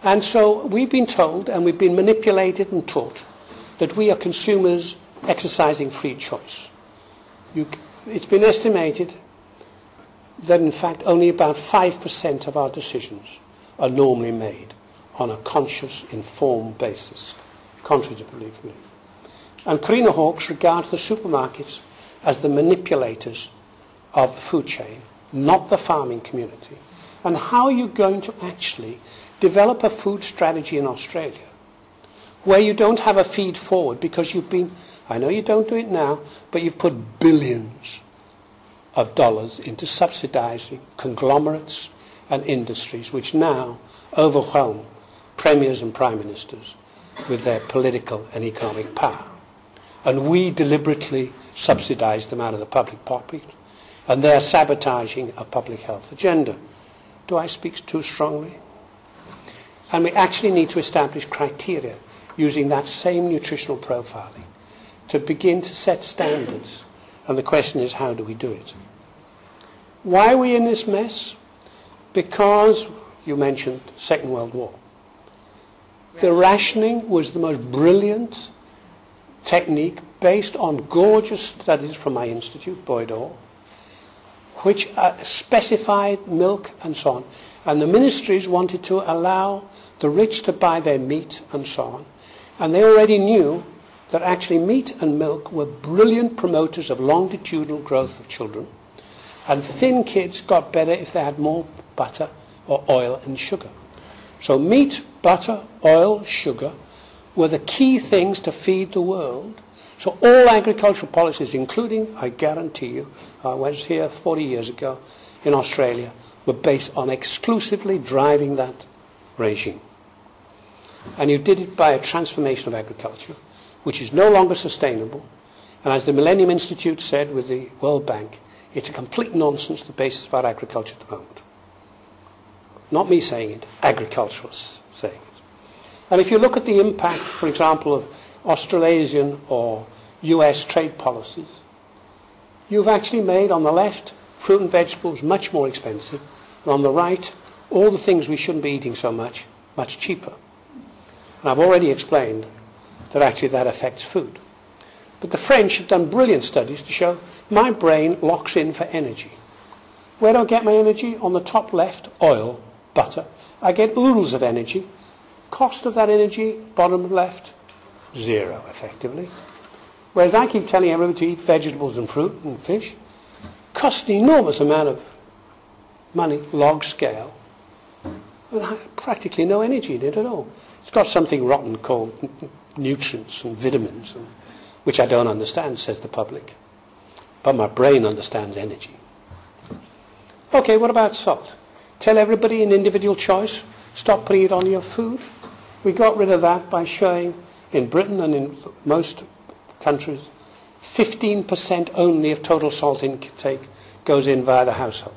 And so we've been told, and we've been manipulated and taught, that we are consumers exercising free choice. It's been estimated that in fact only about 5% of our decisions are normally made on a conscious, informed basis, contrary to belief. And Karina Hawkes regards the supermarkets as the manipulators of the food chain, not the farming community. And how are you going to actually develop a food strategy in Australia where you don't have a feed forward because you've been, I know you don't do it now, but you've put billions of dollars into subsidising conglomerates and industries which now overwhelm premiers and prime ministers with their political and economic power. And we deliberately subsidise them out of the public pocket, and they're sabotaging a public health agenda. Do I speak too strongly? And we actually need to establish criteria using that same nutritional profiling to begin to set standards. And the question is, how do we do it? Why are we in this mess? Because, you mentioned Second World War. The rationing was the most brilliant technique based on gorgeous studies from my institute, Boyd Hall, which specified milk and so on. And the ministries wanted to allow the rich to buy their meat and so on. And they already knew that actually meat and milk were brilliant promoters of longitudinal growth of children. And thin kids got better if they had more butter or oil and sugar. So meat, butter, oil, sugar were the key things to feed the world. So all agricultural policies, including, I guarantee you, I was here 40 years ago in Australia, were based on exclusively driving that regime. And you did it by a transformation of agriculture, which is no longer sustainable. And as the Millennium Institute said with the World Bank, it's a complete nonsense, the basis of our agriculture at the moment. Not me saying it, agriculturalists saying it. And if you look at the impact, for example, of Australasian or US trade policies, you've actually made, on the left, fruit and vegetables much more expensive, and on the right, all the things we shouldn't be eating so much, much cheaper. And I've already explained that actually that affects food. But the French have done brilliant studies to show my brain locks in for energy. Where do I get my energy? On the top left, oil, butter. I get oodles of energy. Cost of that energy, bottom left, zero, effectively. Whereas I keep telling everybody to eat vegetables and fruit and fish, costs an enormous amount of money, log scale, and practically no energy in it at all. It's got something rotten called nutrients and vitamins, which I don't understand, says the public. But my brain understands energy. Okay, what about salt? Tell everybody an individual choice. Stop putting it on your food. We got rid of that by showing in Britain and in most countries 15% only of total salt intake goes in via the household.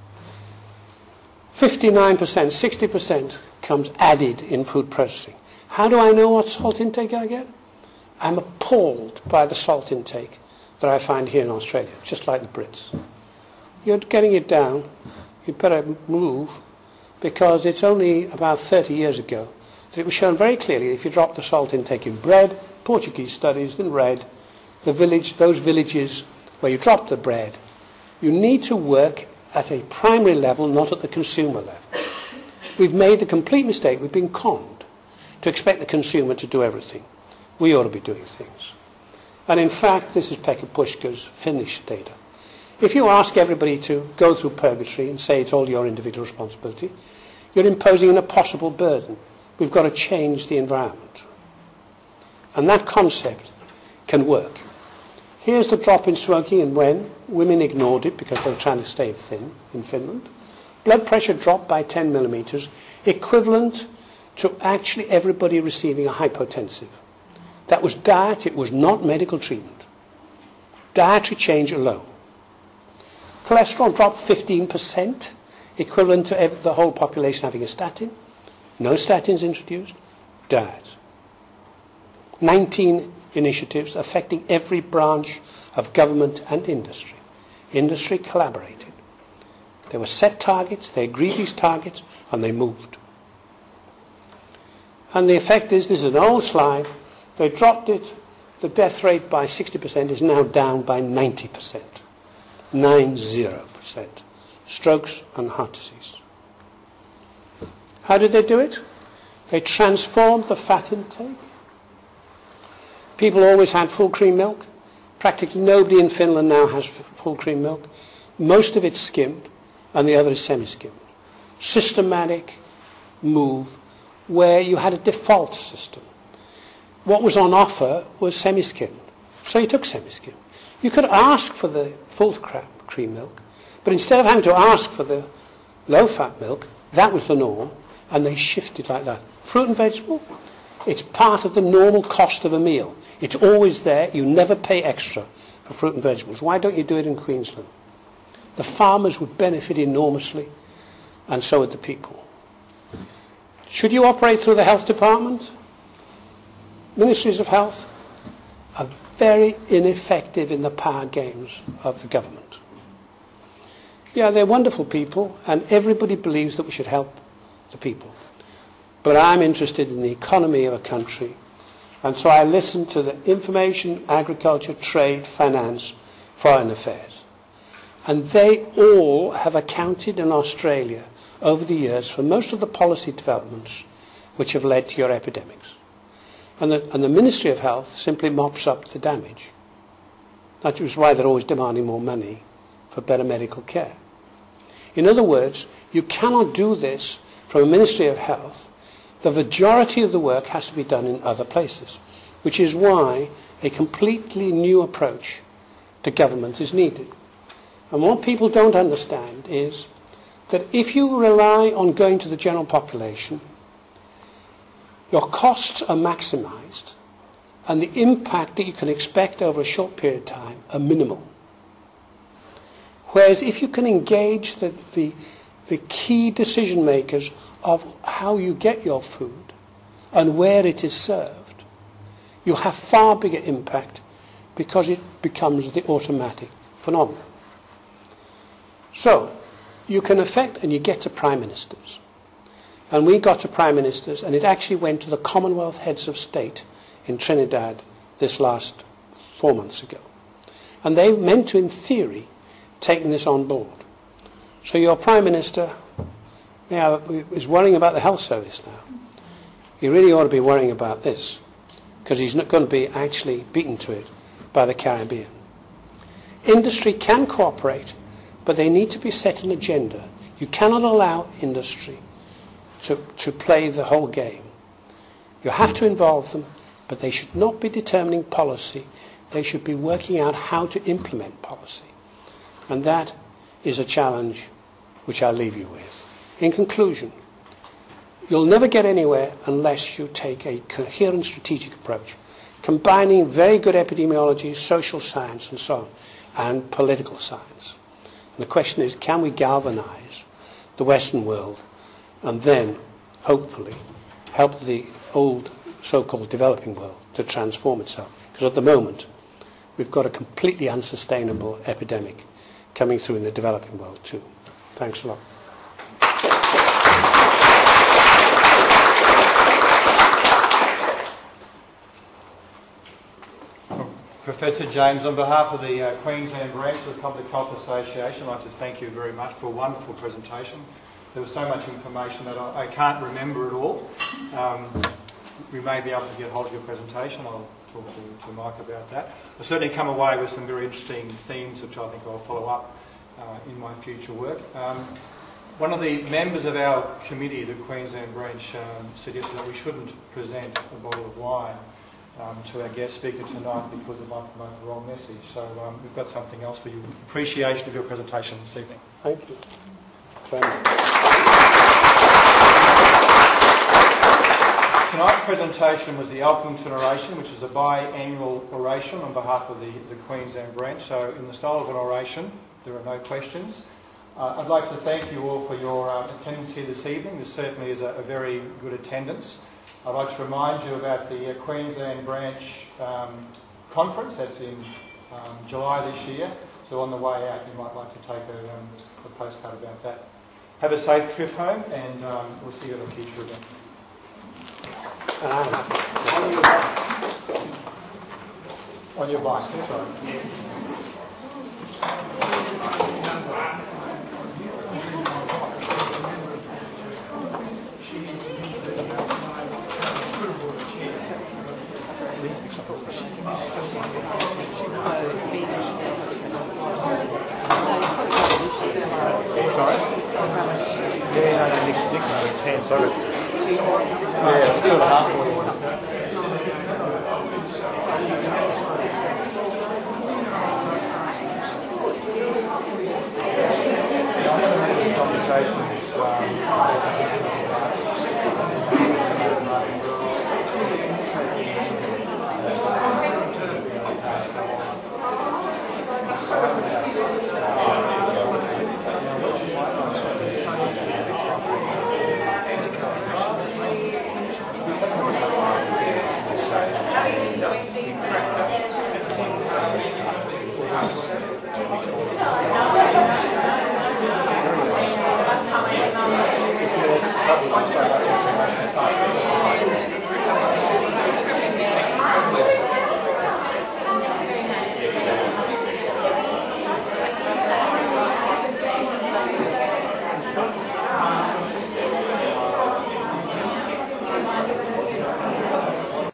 59%, 60% comes added in food processing. How do I know what salt intake I get? I'm appalled by the salt intake that I find here in Australia, just like the Brits. You're getting it down, you'd better move, because it's only about 30 years ago that it was shown very clearly if you drop the salt intake in bread, Portuguese studies in red, those villages where you drop the bread, you need to work at a primary level, not at the consumer level. We've made the complete mistake, we've been conned to expect the consumer to do everything. We ought to be doing things. And in fact, this is Pekka Pushka's Finnish data. If you ask everybody to go through purgatory and say it's all your individual responsibility, you're imposing an impossible burden. We've got to change the environment. And that concept can work. Here's the drop in smoking, and when women ignored it because they were trying to stay thin in Finland, blood pressure dropped by 10 millimeters, equivalent to actually everybody receiving a hypotensive. That was diet, it was not medical treatment. Dietary change alone. Cholesterol dropped 15%, equivalent to the whole population having a statin. No statins introduced. Diet. 19 initiatives affecting every branch of government and industry. Industry collaborated. There were set targets, they agreed these targets, and they moved. And the effect is, this is an old slide, they dropped it, the death rate by 60% is now down by 90%. 90%. Strokes and heart disease. How did they do it? They transformed the fat intake. People always had full cream milk. Practically nobody in Finland now has full cream milk. Most of it's skimmed, and the other is semi-skimmed. Systematic move where you had a default system. What was on offer was semi-skimmed. So you took semi-skimmed. You could ask for the full cream milk, but instead of having to ask for the low-fat milk, that was the norm, and they shifted like that. Fruit and vegetable, it's part of the normal cost of a meal. It's always there. You never pay extra for fruit and vegetables. Why don't you do it in Queensland? The farmers would benefit enormously, and so would the people. Should you operate through the health department? Ministries of health are very ineffective in the power games of the government. Yeah, they're wonderful people, and everybody believes that we should help the people. But I'm interested in the economy of a country, and so I listen to the information, agriculture, trade, finance, foreign affairs. And they all have accounted in Australia over the years for most of the policy developments which have led to your epidemics. And the Ministry of Health simply mops up the damage. That is why they're always demanding more money for better medical care. In other words, you cannot do this from a Ministry of Health. The majority of the work has to be done in other places, which is why a completely new approach to government is needed. And what people don't understand is that if you rely on going to the general population, your costs are maximised and the impact that you can expect over a short period of time are minimal. Whereas if you can engage the key decision makers of how you get your food and where it is served, you have far bigger impact because it becomes the automatic phenomenon. So, you can affect and you get to prime ministers. And we got to prime ministers, and it actually went to the Commonwealth heads of state in Trinidad this last 4 months ago. And they meant to, in theory, taking this on board. So your prime minister is worrying about the health service now. He really ought to be worrying about this, because he's not going to be actually beaten to it by the Caribbean. Industry can cooperate, but they need to be set an agenda. You cannot allow industry to play the whole game. You have to involve them, but they should not be determining policy. They should be working out how to implement policy. And that is a challenge which I'll leave you with. In conclusion, you'll never get anywhere unless you take a coherent strategic approach, combining very good epidemiology, social science and so on, and political science. And the question is, can we galvanise the Western world and then, hopefully, help the old so-called developing world to transform itself? Because at the moment, we've got a completely unsustainable epidemic coming through in the developing world too. Thanks a lot. Professor James, on behalf of the Queensland branch of the Public Health Association, I'd like to thank you very much for a wonderful presentation. There was so much information that I can't remember it all. We may be able to get hold of your presentation. I'll talk to Mike about that. I've certainly come away with some very interesting themes which I think I'll follow up in my future work. One of the members of our committee, the Queensland branch, suggested that we shouldn't present a bottle of wine to our guest speaker tonight because it might promote the wrong message. So we've got something else for you. Appreciation of your presentation this evening. Thank you. Tonight's presentation was the Alkington Oration, which is a biannual oration on behalf of the Queensland branch. So in the style of an oration, there are no questions. I'd like to thank you all for your attendance here this evening. This certainly is a very good attendance. I'd like to remind you about the Queensland branch conference. That's in July this year. So on the way out, you might like to take a postcard about that. Have a safe trip home, and we'll see you at a future event. And I'm happy. On your bike, sorry. Next another 10, so Yeah, 2.5 weeks. I haven't had any conversations